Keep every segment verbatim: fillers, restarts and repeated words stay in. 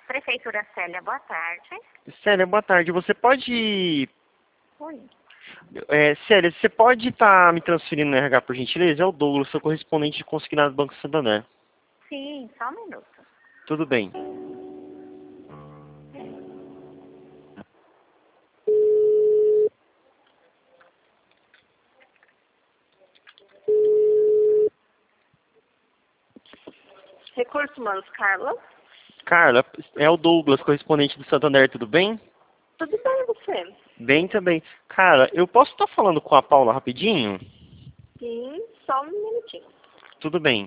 Prefeitura Célia, boa tarde. Célia, boa tarde. Você pode... Oi. É, Célia, você pode estar me transferindo no R H, por gentileza? É o Douglas, seu correspondente de consignado do Banco Santander. Sim, só um minuto. Tudo bem. Recursos Humanos, Carla. Carla, é o Douglas, correspondente do Santander, tudo bem? Tudo bem, você? Bem também. Cara, eu posso estar falando com a Paula rapidinho? Sim, só um minutinho. Tudo bem.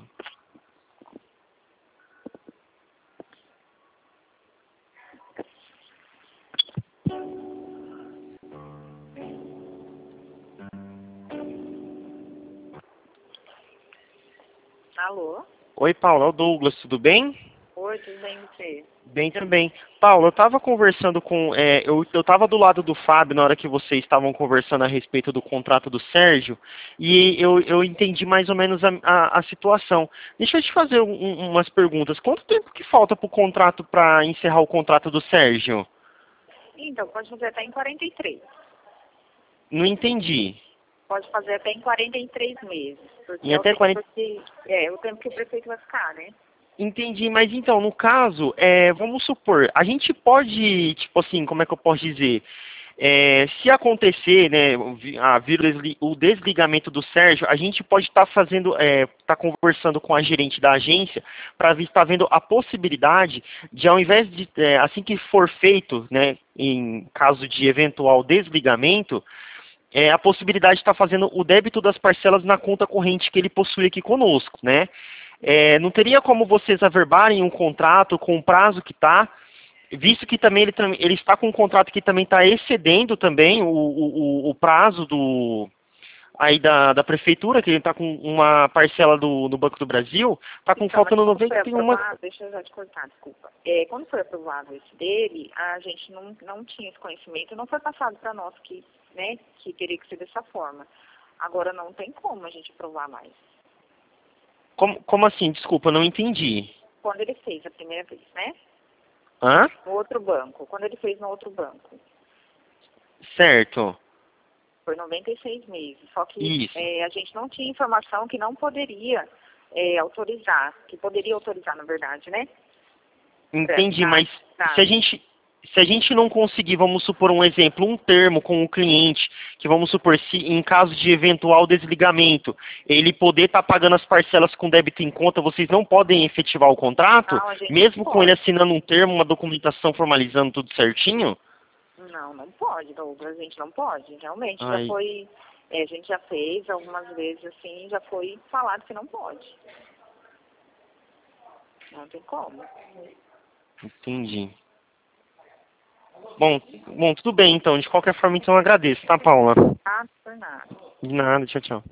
Alô? Oi, Paula, é o Douglas, tudo bem? Oi, tudo bem, você? Bem também. Paulo, eu estava conversando com... é, eu estava do lado do Fábio na hora que vocês estavam conversando a respeito do contrato do Sérgio e eu, eu entendi mais ou menos a, a, a situação. Deixa eu te fazer um- um- umas perguntas. Quanto tempo que falta para o contrato, para encerrar o contrato do Sérgio? Então, pode fazer até em quarenta e três. Não entendi. Pode fazer até em quarenta e três meses. Porque Em é o até quarenta... tempo que, é, o tempo que o prefeito vai ficar, né? Entendi, mas então, no caso, é, vamos supor, a gente pode, tipo assim, como é que eu posso dizer? É, se acontecer, né, o vi- a vir o desli- o desligamento do Sérgio, a gente pode estar fazendo, estar conversando com a gerente da agência para estar vendo a possibilidade de, ao invés de, é, assim que for feito, né, em caso de eventual desligamento, é, a possibilidade de estar fazendo o débito das parcelas na conta corrente que ele possui aqui conosco, né? É, não teria como vocês averbarem um contrato com o prazo que está, visto que também ele, tam- ele está com um contrato que também está excedendo também o, o, o prazo do, aí da, da prefeitura, que ele está com uma parcela do, do Banco do Brasil, está com Então, mas faltando quando foi noventa e uma... aprovado, deixa eu já te cortar, desculpa. É, quando foi aprovado esse dele, a gente não, não tinha esse conhecimento, não foi passado para nós que, né, que teria que ser dessa forma. Agora não tem como a gente aprovar mais. Como, como assim? Desculpa, não entendi. Quando ele fez a primeira vez, né? Hã? No outro banco. Quando ele fez no outro banco. Certo. Foi noventa e seis meses. Só que Isso. é, a gente não tinha informação que não poderia é, autorizar, que poderia autorizar, na verdade, né? Entendi, Pra, mas pra, se a gente se a gente não conseguir, vamos supor um exemplo, um termo com o cliente, que vamos supor, se em caso de eventual desligamento, ele poder estar pagando as parcelas com débito em conta, vocês não podem efetivar o contrato, não, a gente não mesmo com ele pode. assinando um termo, uma documentação formalizando tudo certinho? Não, não pode, Douglas, a gente não pode. Realmente, já Ai, foi, é, a gente já fez algumas vezes assim, já foi falado que não pode. Não tem como. entendi. Bom, bom, tudo bem então. De qualquer forma, então eu agradeço, tá, Paula? Ah, por nada. De nada, tchau, tchau.